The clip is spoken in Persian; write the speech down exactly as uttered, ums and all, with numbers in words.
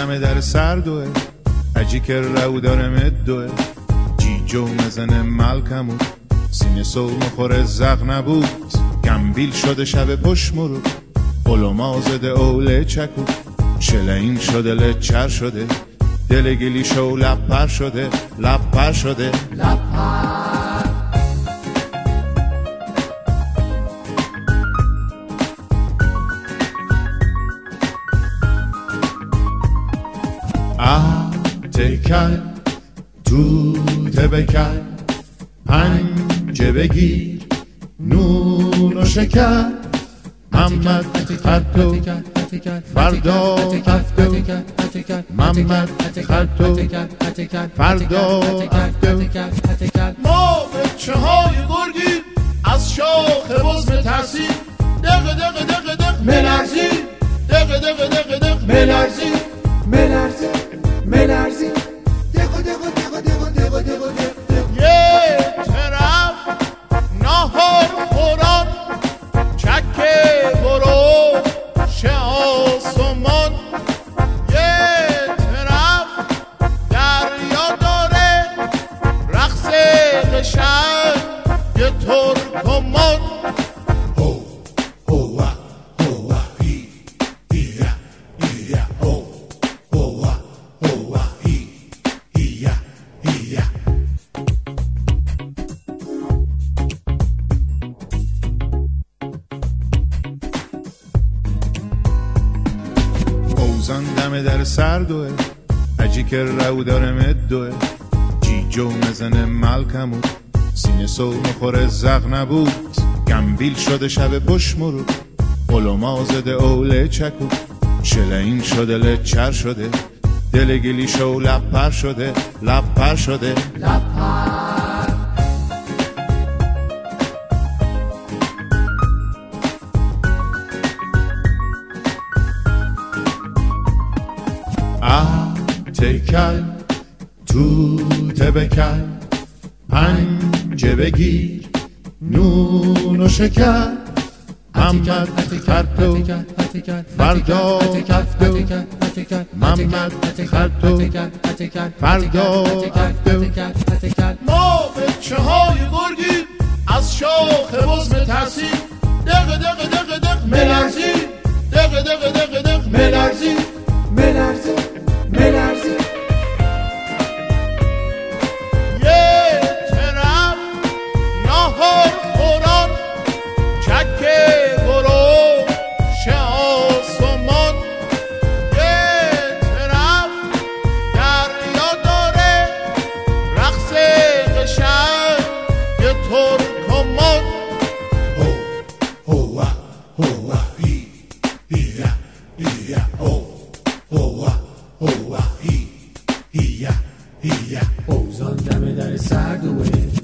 دم در سردوه اجی که رو داره مدوه جیجو مزنه ملکمو سینه سو مخوره زغ نبود گمبیل شده شب پشت مرو علما زده اوله چکو شلین شده لچر شده دل گلی شو لب پر شده لب پر شده لب پر تکل توته بکل پنجه بگیر نون و شکر محمد خرطو فردا افتو محمد خرطو فردا افتو ما بچه های گرگی از شاخ بزم ترسیم دقه دقه دقه دقه ملرزی دقه دقه دقه دقه ملرزی ملرزی ملرزی دقو دقو دقو دقو دقو دقو دقو یه طرف نهار خوران چکه برو شه آسمان یه طرف دریا داره رقص قشنگ یه ترکمان اوزان دم در سردوه اجی که رو داره مدوه جیجو مزنه ملکمو سینه سو مخوره زغ نبود گمبیل شده شب پشت مرو علما زده اوله چکو شلین شده لچر شده دل گلی شو لب پر شده لب پر شده لب پر تکل توته بکل پنجه بگیر نون و شکر محمد خرطو فردا افتو محمد خرطو فردا افتو ما بچه های گرگی از شاخ بزم ترسیم دقه دقه دقه دقه ملرزی دقه دقه دقه دقه ملرزی ملرزی ملرزی یه طرف نهار خوران چکه برو شه آسمان یه طرف دریا داره رقص قشنگ یه ترکمان هو هو هو هی هیا هیا هو هو هو هی هیا هیا اوزان دم در سردوه